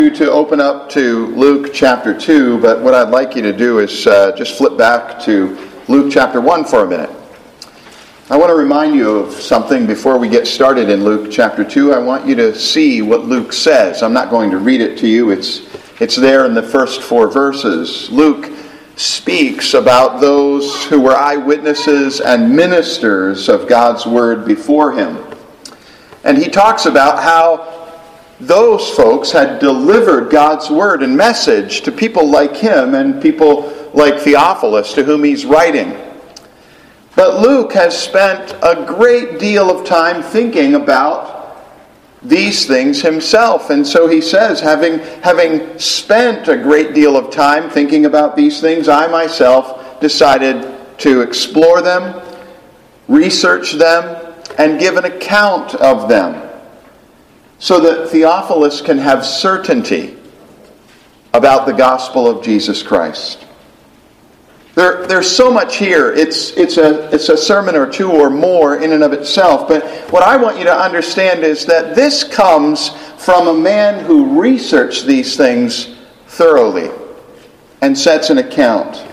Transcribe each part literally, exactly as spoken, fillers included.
To open up to Luke chapter two, but what I'd like you to do is uh, just flip back to Luke chapter one for a minute. I want to remind you of something before we get started in Luke chapter two. I want you to see what Luke says. I'm not going to read it to you. It's, it's there in the first four verses. Luke speaks about those who were eyewitnesses and ministers of God's word before him. And he talks about how those folks had delivered God's word and message to people like him and people like Theophilus, to whom he's writing. But Luke has spent a great deal of time thinking about these things himself. And so he says, having, having spent a great deal of time thinking about these things, I myself decided to explore them, research them, and give an account of them, so that Theophilus can have certainty about the gospel of Jesus Christ. There, there's so much here. It's, it's, a, it's a sermon or two or more in and of itself. But what I want you to understand is that this comes from a man who researched these things thoroughly and sets an account.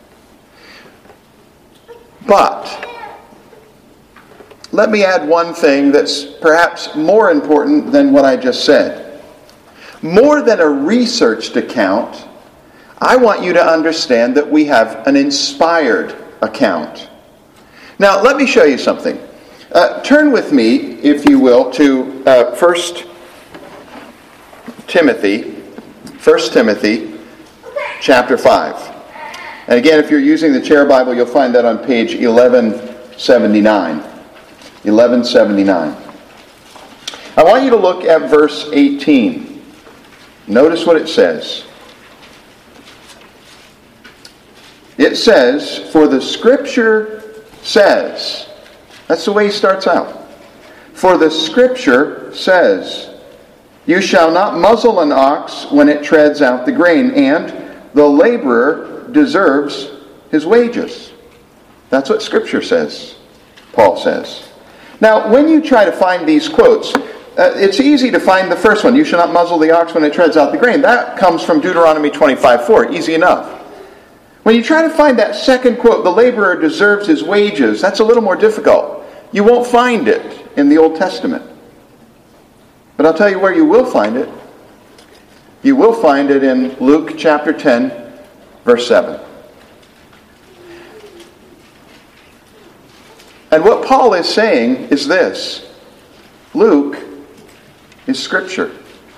But let me add one thing that's perhaps more important than what I just said. More than a researched account, I want you to understand that we have an inspired account. Now, let me show you something. Uh, turn with me, if you will, to uh, First Timothy, First Timothy, chapter five. And again, if you're using the Chair Bible, you'll find that on page eleven seventy-nine. eleven seventy-nine. I want you to look at verse eighteen. Notice what it says. It says, "For the Scripture says," that's the way he starts out. "For the Scripture says, you shall not muzzle an ox when it treads out the grain, and the laborer deserves his wages." That's what Scripture says, Paul says. Now, when you try to find these quotes, uh, it's easy to find the first one. You shall not muzzle the ox when it treads out the grain. That comes from Deuteronomy twenty-five four. Easy enough. When you try to find that second quote, the laborer deserves his wages, that's a little more difficult. You won't find it in the Old Testament. But I'll tell you where you will find it. You will find it in Luke chapter ten, verse seven. And what Paul is saying is this: Luke is Scripture.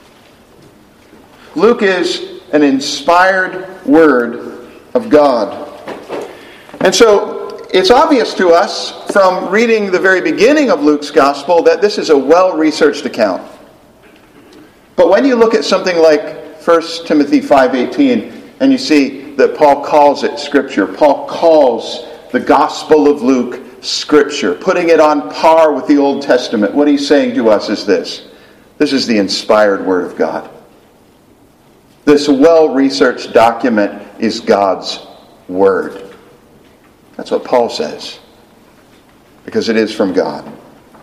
Luke is an inspired word of God. And so it's obvious to us from reading the very beginning of Luke's gospel that this is a well-researched account. But when you look at something like First Timothy five eighteen and you see that Paul calls it Scripture, Paul calls the Gospel of Luke Scripture, putting it on par with the Old Testament, what he's saying to us is this: this is the inspired Word of God. This well-researched document is God's Word. That's what Paul says, because it is from God.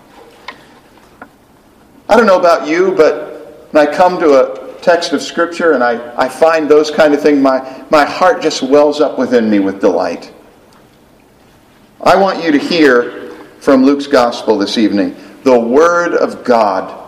I don't know about you, but when I come to a text of Scripture and I, I find those kind of things, my, my heart just wells up within me with delight. I want you to hear from Luke's Gospel this evening the Word of God.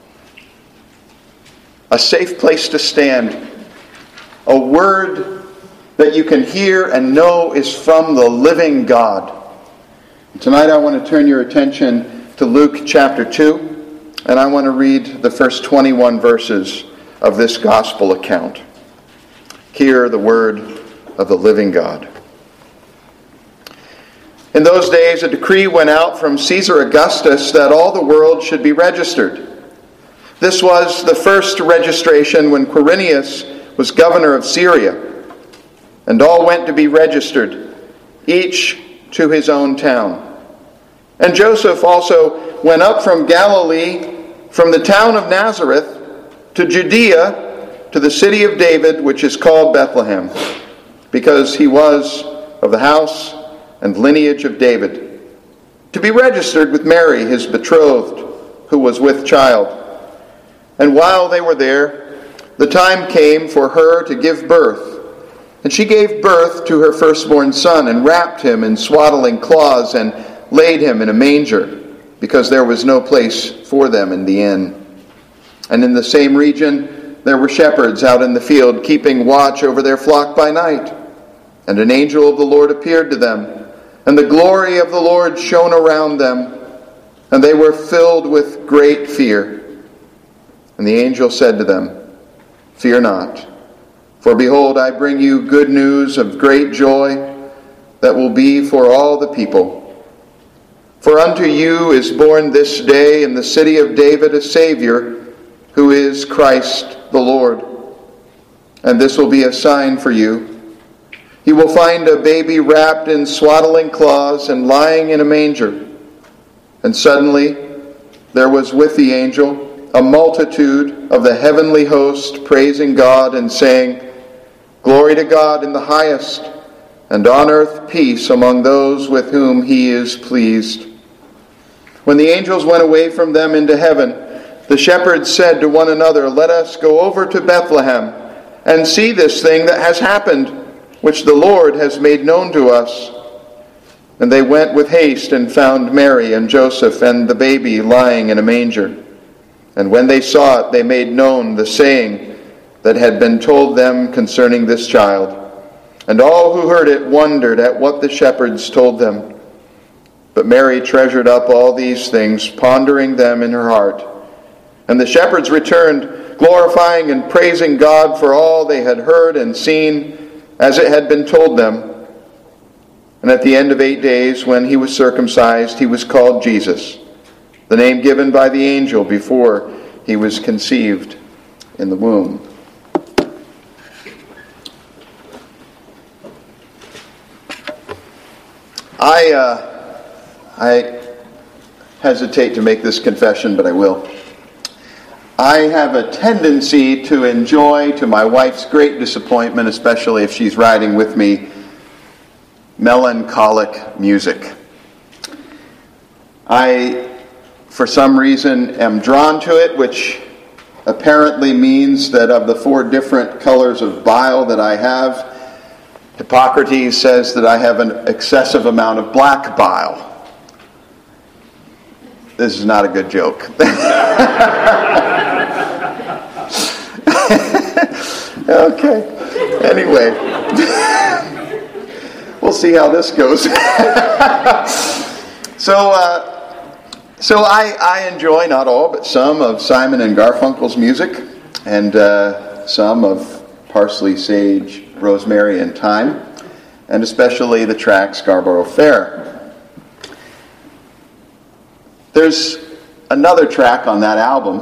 A safe place to stand. A word that you can hear and know is from the living God. Tonight I want to turn your attention to Luke chapter two, and I want to read the first twenty-one verses of this Gospel account. Hear the word of the living God. In those days, a decree went out from Caesar Augustus that all the world should be registered. This was the first registration when Quirinius was governor of Syria, and all went to be registered, each to his own town. And Joseph also went up from Galilee, from the town of Nazareth, to Judea, to the city of David, which is called Bethlehem, because he was of the house and lineage of David, to be registered with Mary, his betrothed, who was with child. And while they were there, the time came for her to give birth, and she gave birth to her firstborn son, and wrapped him in swaddling cloths, and laid him in a manger, because there was no place for them in the inn. And in the same region there were shepherds out in the field, keeping watch over their flock by night. And an angel of the Lord appeared to them, and the glory of the Lord shone around them, and they were filled with great fear. And the angel said to them, "Fear not, for behold, I bring you good news of great joy that will be for all the people. For unto you is born this day in the city of David a Savior, who is Christ the Lord. And this will be a sign for you. You will find a baby wrapped in swaddling cloths and lying in a manger." And suddenly there was with the angel a multitude of the heavenly host, praising God and saying, "Glory to God in the highest, and on earth peace among those with whom he is pleased." When the angels went away from them into heaven, the shepherds said to one another, "Let us go over to Bethlehem and see this thing that has happened, which the Lord has made known to us." And they went with haste and found Mary and Joseph and the baby lying in a manger. And when they saw it, they made known the saying that had been told them concerning this child. And all who heard it wondered at what the shepherds told them. But Mary treasured up all these things, pondering them in her heart. And the shepherds returned, glorifying and praising God for all they had heard and seen, as it had been told them. And at the end of eight days, when he was circumcised, he was called Jesus, the name given by the angel before he was conceived in the womb. I, uh, I hesitate to make this confession, but I will. I have a tendency to enjoy, to my wife's great disappointment, especially if she's riding with me, melancholic music. I, for some reason, am drawn to it, which apparently means that of the four different colors of bile that I have, Hippocrates says that I have an excessive amount of black bile. This is not a good joke. Okay. Anyway. We'll see how this goes. so, uh, so I, I enjoy not all, but some of Simon and Garfunkel's music, and uh, some of Parsley, Sage, Rosemary, and Thyme, and especially the track Scarborough Fair. There's another track on that album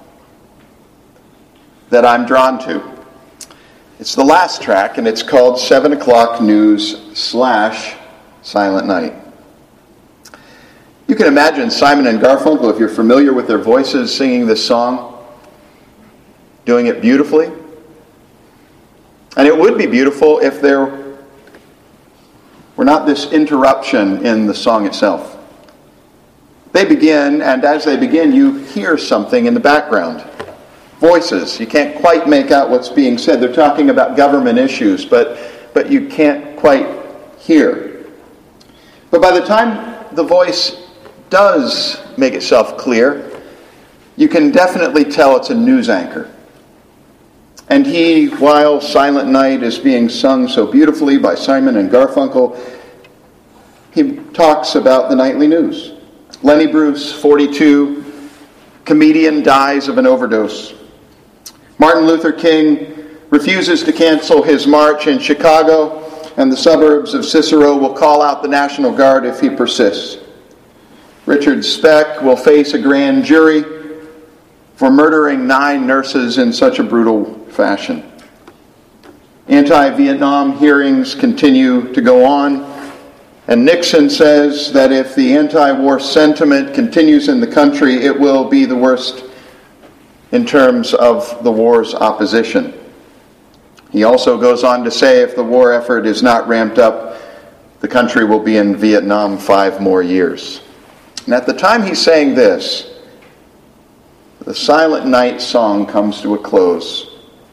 that I'm drawn to. It's the last track, and it's called Seven O'Clock News slash Silent Night. You can imagine Simon and Garfunkel, if you're familiar with their voices, singing this song, doing it beautifully. And it would be beautiful if there were not this interruption in the song itself. They begin, and as they begin, you hear something in the background. Voices. You can't quite make out what's being said. They're talking about government issues, but, but you can't quite hear. But by the time the voice does make itself clear, you can definitely tell it's a news anchor. And he, while Silent Night is being sung so beautifully by Simon and Garfunkel, he talks about the nightly news. Lenny Bruce, forty-two, comedian, dies of an overdose. Martin Luther King refuses to cancel his march in Chicago, and the suburbs of Cicero will call out the National Guard if he persists. Richard Speck will face a grand jury for murdering nine nurses in such a brutal fashion. Anti-Vietnam hearings continue to go on, and Nixon says that if the anti-war sentiment continues in the country, it will be the worst in terms of the war's opposition. He also goes on to say if the war effort is not ramped up, the country will be in Vietnam five more years. And at the time he's saying this, the Silent Night song comes to a close.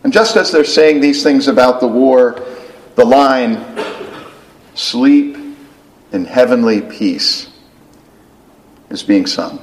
And just as they're saying these things about the war, the line, "Sleep in heavenly peace," is being sung.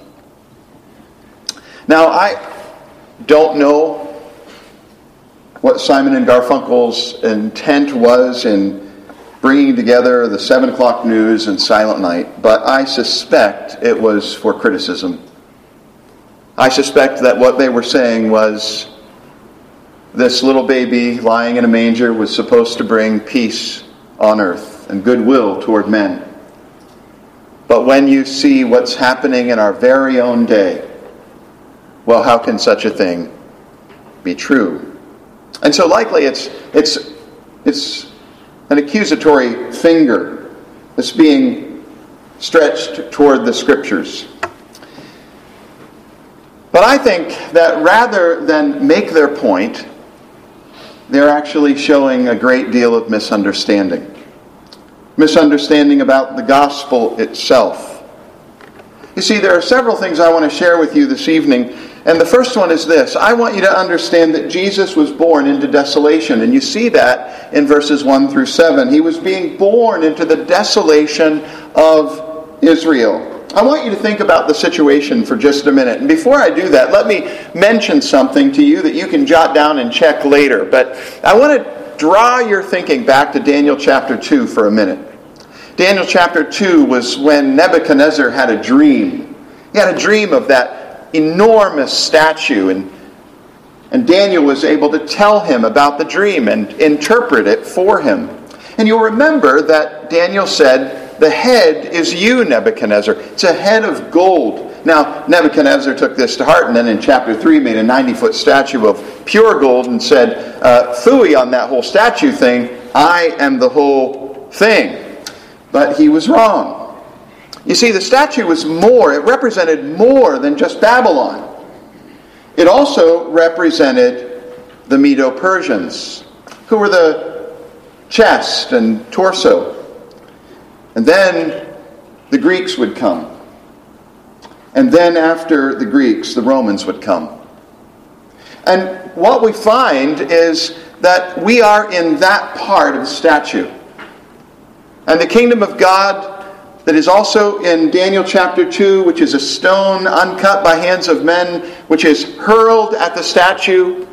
Now, I don't know what Simon and Garfunkel's intent was in bringing together the seven o'clock news and Silent Night, but I suspect it was for criticism. I suspect that what they were saying was this little baby lying in a manger was supposed to bring peace on earth and goodwill toward men. But when you see what's happening in our very own day, well, how can such a thing be true? And so likely it's it's it's an accusatory finger that's being stretched toward the Scriptures. But I think that rather than make their point, they're actually showing a great deal of misunderstanding. Misunderstanding about the gospel itself. You see, there are several things I want to share with you this evening. And the first one is this. I want you to understand that Jesus was born into desolation. And you see that in verses one through seven. He was being born into the desolation of Israel. I want you to think about the situation for just a minute. And before I do that, let me mention something to you that you can jot down and check later. But I want to draw your thinking back to Daniel chapter two for a minute. Daniel chapter two was when Nebuchadnezzar had a dream. He had a dream of that enormous statue, and, and Daniel was able to tell him about the dream and interpret it for him. And you'll remember that Daniel said, "The head is you, Nebuchadnezzar. It's a head of gold." Now, Nebuchadnezzar took this to heart, and then in chapter three made a ninety-foot statue of pure gold and said, uh, "Phooey on that whole statue thing. I am the whole thing." But he was wrong. You see, the statue was more. It represented more than just Babylon. It also represented the Medo-Persians, who were the chest and torso. And then the Greeks would come. And then after the Greeks, the Romans would come. And what we find is that we are in that part of the statue. And the kingdom of God that is also in Daniel chapter two, which is a stone uncut by hands of men, which is hurled at the statue,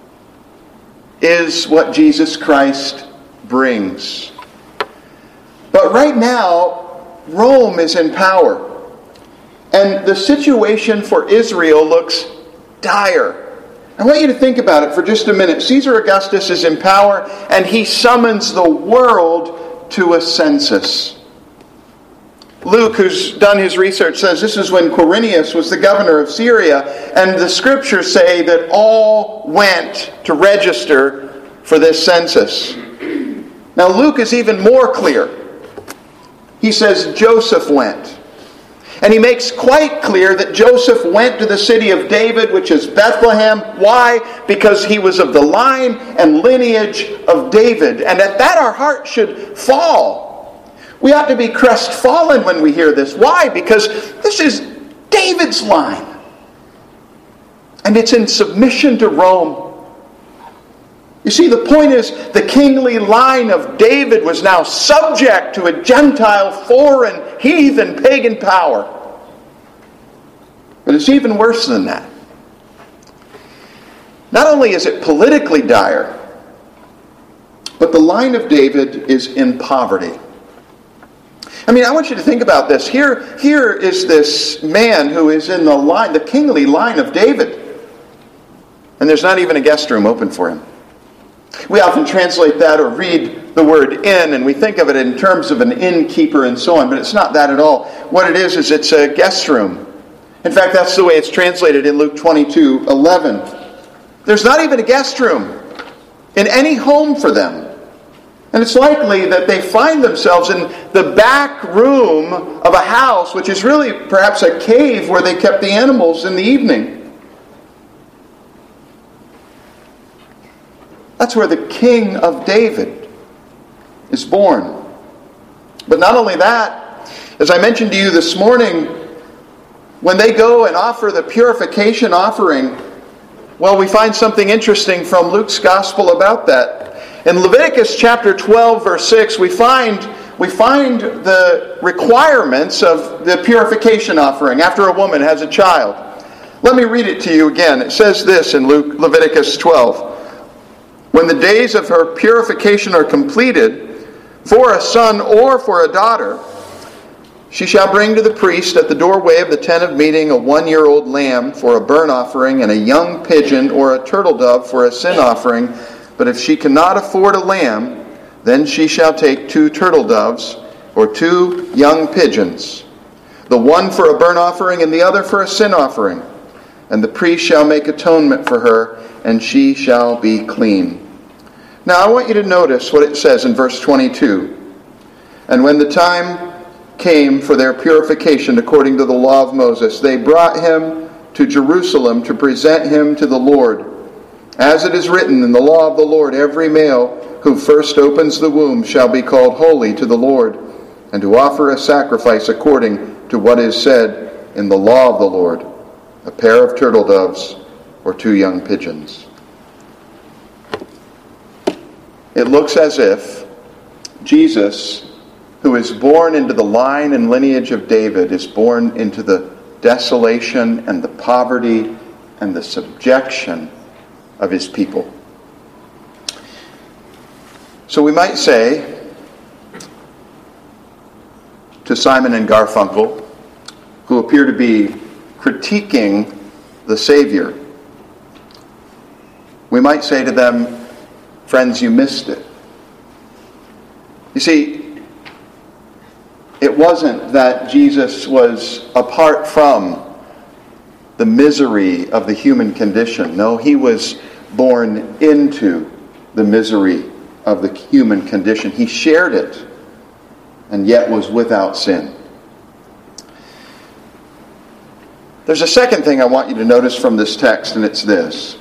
is what Jesus Christ brings. But right now, Rome is in power. And the situation for Israel looks dire. I want you to think about it for just a minute. Caesar Augustus is in power, and he summons the world to a census. Luke, who's done his research, says this is when Quirinius was the governor of Syria, and the scriptures say that all went to register for this census. Now Luke is even more clear. He says Joseph went. And he makes quite clear that Joseph went to the city of David, which is Bethlehem. Why? Because he was of the line and lineage of David. And at that our heart should fall. We ought to be crestfallen when we hear this. Why? Because this is David's line. And it's in submission to Rome. You see, the point is, the kingly line of David was now subject to a Gentile, foreign, heathen, pagan power. But it's even worse than that. Not only is it politically dire, but the line of David is in poverty. I mean, I want you to think about this. Here, here is this man who is in the line, the kingly line of David. And there's not even a guest room open for him. We often translate that or read the word inn, and we think of it in terms of an innkeeper and so on, but it's not that at all. What it is, is it's a guest room. In fact, that's the way it's translated in Luke twenty-two eleven. There's not even a guest room in any home for them. And it's likely that they find themselves in the back room of a house, which is really perhaps a cave where they kept the animals in the evening. That's where the King of David is born. But not only that, as I mentioned to you this morning, when they go and offer the purification offering, Well, we find something interesting from Luke's gospel about that. In Leviticus chapter twelve, verse six, we find, we find the requirements of the purification offering after a woman has a child. Let me read it to you again. It says this in Luke, Leviticus twelve. When the days of her purification are completed, for a son or for a daughter, she shall bring to the priest at the doorway of the tent of meeting a one-year-old lamb for a burnt offering and a young pigeon or a turtle dove for a sin offering. But if she cannot afford a lamb, then she shall take two turtle doves or two young pigeons, the one for a burnt offering and the other for a sin offering. And the priest shall make atonement for her, and she shall be clean. Now I want you to notice what it says in verse twenty-two. And when the time came for their purification according to the law of Moses, they brought him to Jerusalem to present him to the Lord. As it is written in the law of the Lord, every male who first opens the womb shall be called holy to the Lord, and to offer a sacrifice according to what is said in the law of the Lord, a pair of turtle doves or two young pigeons. It looks as if Jesus, who is born into the line and lineage of David, is born into the desolation and the poverty and the subjection of his people. So we might say to Simon and Garfunkel, who appear to be critiquing the Savior, we might say to them, friends, you missed it. You see, it wasn't that Jesus was apart from the misery of the human condition. No, he was born into the misery of the human condition. He shared it, and yet was without sin. There's a second thing I want you to notice from this text, and it's this.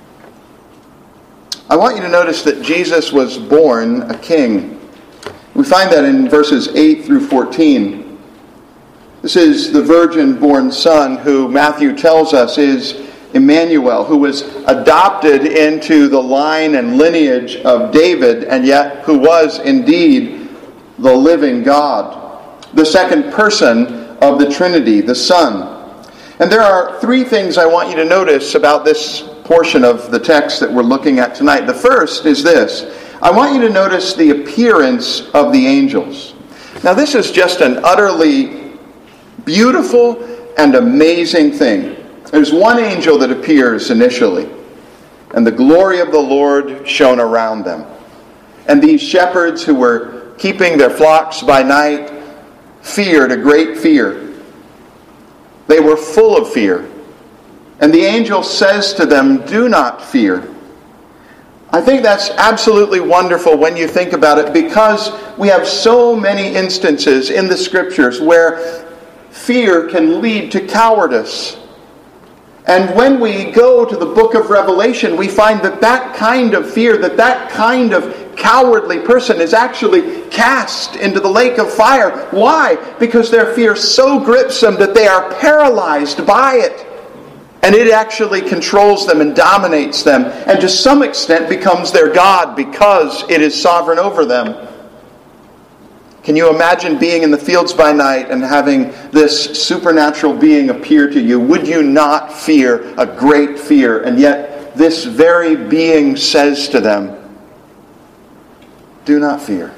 I want you to notice that Jesus was born a king. We find that in verses eight through fourteen. This is the virgin-born son who Matthew tells us is Emmanuel, who was adopted into the line and lineage of David, and yet who was indeed the living God, the second person of the Trinity, the Son. And there are three things I want you to notice about this portion of the text that we're looking at tonight. The first is this. I want you to notice the appearance of the angels. Now, this is just an utterly beautiful and amazing thing. There's one angel that appears initially, and the glory of the Lord shone around them. And these shepherds who were keeping their flocks by night feared a great fear. They were full of fear. And the angel says to them, "Do not fear." I think that's absolutely wonderful when you think about it, because we have so many instances in the Scriptures where fear can lead to cowardice. And when we go to the book of Revelation, we find that that kind of fear, that that kind of cowardly person is actually cast into the lake of fire. Why? Because their fear so grips them that they are paralyzed by it. And it actually controls them and dominates them, and to some extent becomes their God because it is sovereign over them. Can you imagine being in the fields by night and having this supernatural being appear to you? Would you not fear a great fear? And yet this very being says to them, "Do not fear.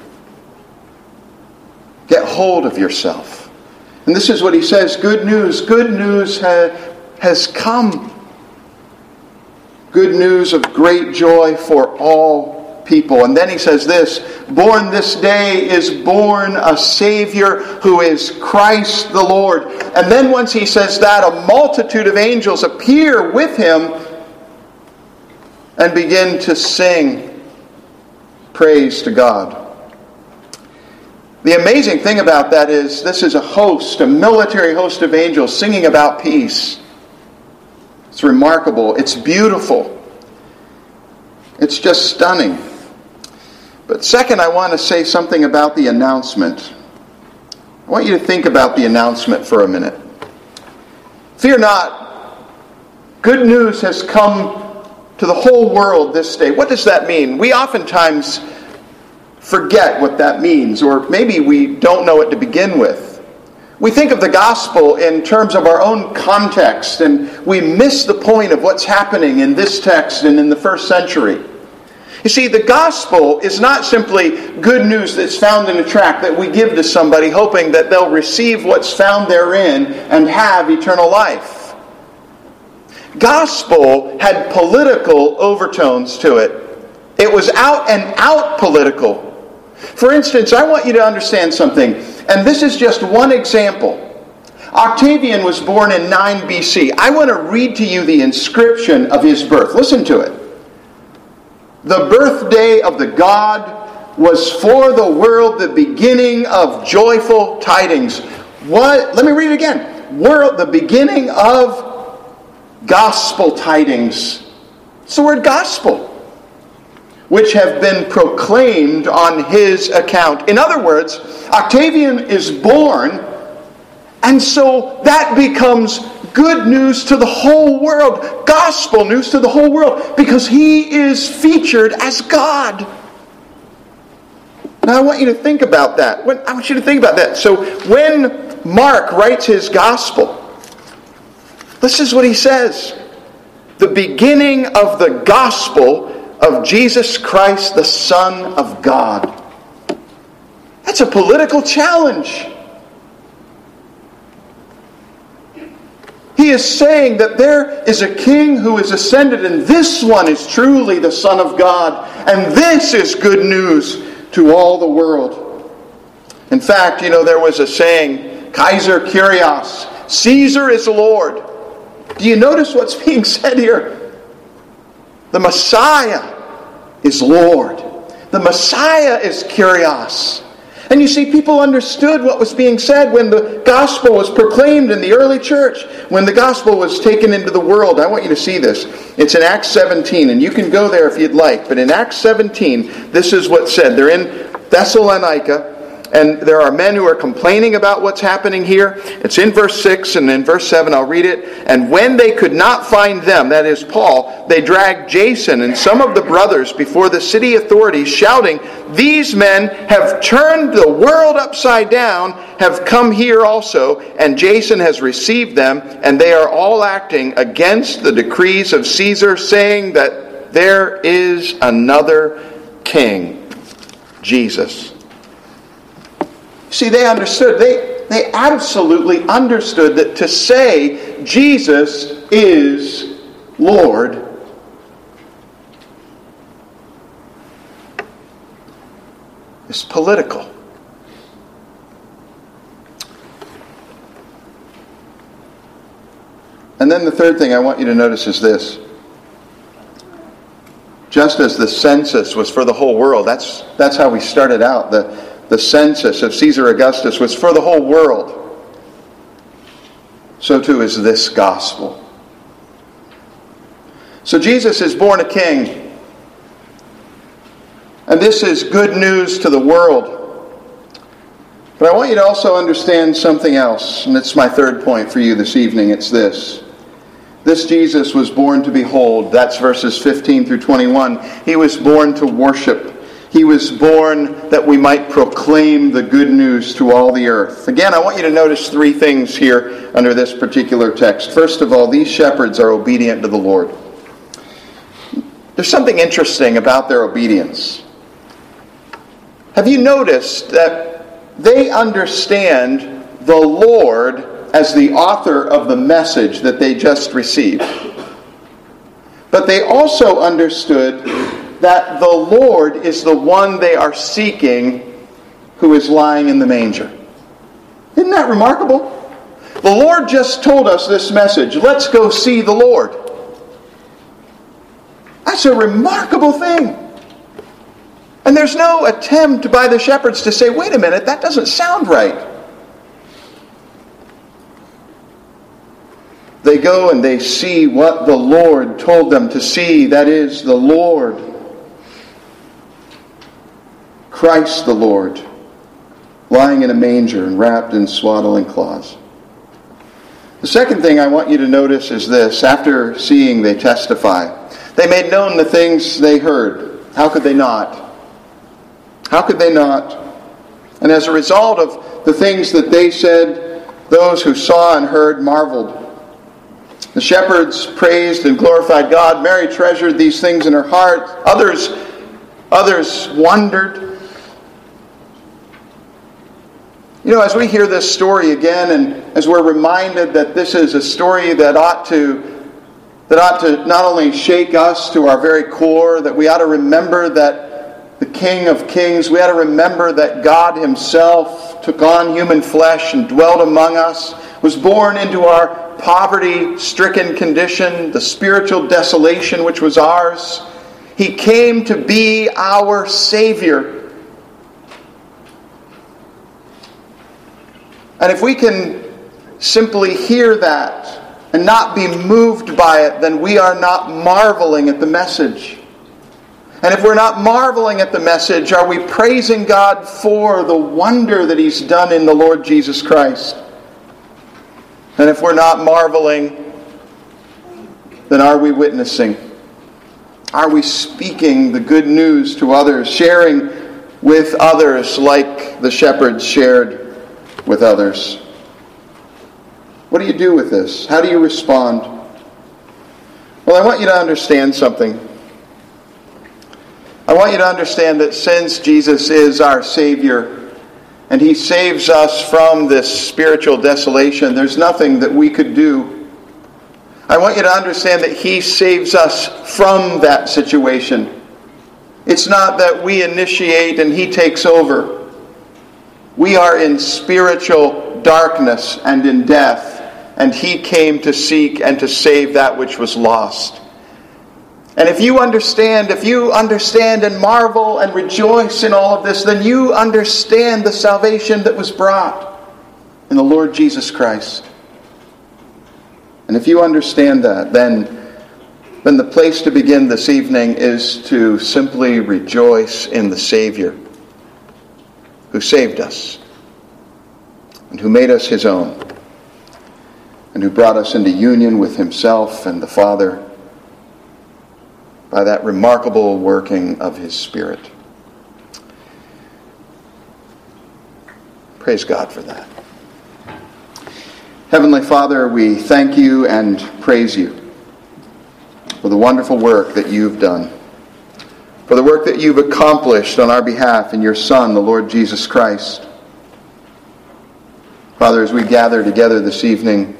Get hold of yourself." And this is what he says, good news, good news ha- has come. Good news of great joy for all people. And then he says this, born this day is born a Savior who is Christ the Lord. And then once he says that, a multitude of angels appear with him and begin to sing praise to God. The amazing thing about that is this is a host, a military host of angels singing about peace. It's remarkable. It's beautiful. It's just stunning. But second, I want to say something about the announcement. I want you to think about the announcement for a minute. Fear not. Good news has come to the whole world this day. What does that mean? We oftentimes forget what that means, or maybe we don't know it to begin with. We think of the gospel in terms of our own context, and we miss the point of what's happening in this text and in the first century. You see, the gospel is not simply good news that's found in a tract that we give to somebody hoping that they'll receive what's found therein and have eternal life. Gospel had political overtones to it. It was out and out political. For instance, I want you to understand something, and this is just one example. Octavian was born in nine B C. I want to read to you the inscription of his birth. Listen to it. The birthday of the God was for the world the beginning of joyful tidings. What? Let me read it again. World, the beginning of gospel tidings. It's the word gospel, which have been proclaimed on his account. In other words, Octavian is born, and so that becomes good news to the whole world, gospel news to the whole world, because he is featured as God. Now I want you to think about that. When, I want you to think about that. So when Mark writes his gospel, this is what he says. The beginning of the gospel of Jesus Christ, the Son of God. That's a political challenge. He is saying that there is a king who is ascended, and this one is truly the Son of God, and this is good news to all the world. In fact, you know, there was a saying, Kaiser Kyrios, Caesar is Lord. Do you notice what's being said here? The Messiah is Lord. The Messiah is Kyrios. And you see, people understood what was being said when the gospel was proclaimed in the early church, when the gospel was taken into the world. I want you to see this. It's in Acts seventeen, and you can go there if you'd like. But in Acts seventeen, this is what's said. They're in Thessalonica, and there are men who are complaining about what's happening here. It's in verse six, and in verse seven, I'll read it. And when they could not find them, that is Paul, they dragged Jason and some of the brothers before the city authorities, shouting, "These men have turned the world upside down, have come here also, and Jason has received them, and they are all acting against the decrees of Caesar, saying that there is another king, Jesus." See, they understood. They, they absolutely understood that to say Jesus is Lord is political. And then the third thing I want you to notice is this. Just as the census was for the whole world, that's, that's how we started out. The The census of Caesar Augustus was for the whole world. So too is this gospel. So Jesus is born a king. And this is good news to the world. But I want you to also understand something else. And it's my third point for you this evening. It's this. This Jesus was born to behold. That's verses fifteen through twenty-one. He was born to worship. He was born that we might proclaim the good news to all the earth. Again, I want you to notice three things here under this particular text. First of all, these shepherds are obedient to the Lord. There's something interesting about their obedience. Have you noticed that they understand the Lord as the author of the message that they just received? But they also understood that the Lord is the one they are seeking who is lying in the manger. Isn't that remarkable? The Lord just told us this message. Let's go see the Lord. That's a remarkable thing. And there's no attempt by the shepherds to say, wait a minute, that doesn't sound right. They go and they see what the Lord told them to see. That is, the Lord, Christ the Lord, lying in a manger and wrapped in swaddling cloths. The second thing I want you to notice is this. After seeing, they testify. They made known the things they heard. How could they not? How could they not? And as a result of the things that they said, those who saw and heard marveled. The shepherds praised and glorified God. Mary treasured these things in her heart. Others, others wondered. You know, as we hear this story again, and as we're reminded that this is a story that ought to that ought to not only shake us to our very core, that we ought to remember that the King of Kings, we ought to remember that God Himself took on human flesh and dwelt among us, was born into our poverty-stricken condition, the spiritual desolation which was ours. He came to be our Savior. And if we can simply hear that and not be moved by it, then we are not marveling at the message. And if we're not marveling at the message, are we praising God for the wonder that He's done in the Lord Jesus Christ? And if we're not marveling, then are we witnessing? Are we speaking the good news to others, sharing with others like the shepherds shared with others? What do you do with this? How do you respond? Well, I want you to understand something. I want you to understand that since Jesus is our Savior, and He saves us from this spiritual desolation, there's nothing that we could do. I want you to understand that He saves us from that situation. It's not that we initiate and He takes over. We are in spiritual darkness and in death, and He came to seek and to save that which was lost. And if you understand, if you understand and marvel and rejoice in all of this, then you understand the salvation that was brought in the Lord Jesus Christ. And if you understand that, then, then the place to begin this evening is to simply rejoice in the Savior who saved us and who made us His own, and who brought us into union with Himself and the Father by that remarkable working of His Spirit. Praise God for that. Heavenly Father, we thank You and praise You for the wonderful work that You've done, for the work that You've accomplished on our behalf in Your Son, the Lord Jesus Christ. Father, as we gather together this evening,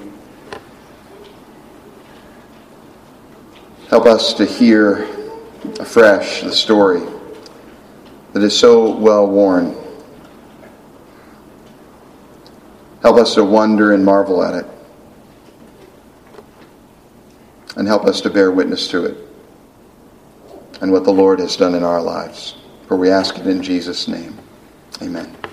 help us to hear afresh the story that is so well worn. Help us to wonder and marvel at it. And help us to bear witness to it and what the Lord has done in our lives. For we ask it in Jesus' name. Amen.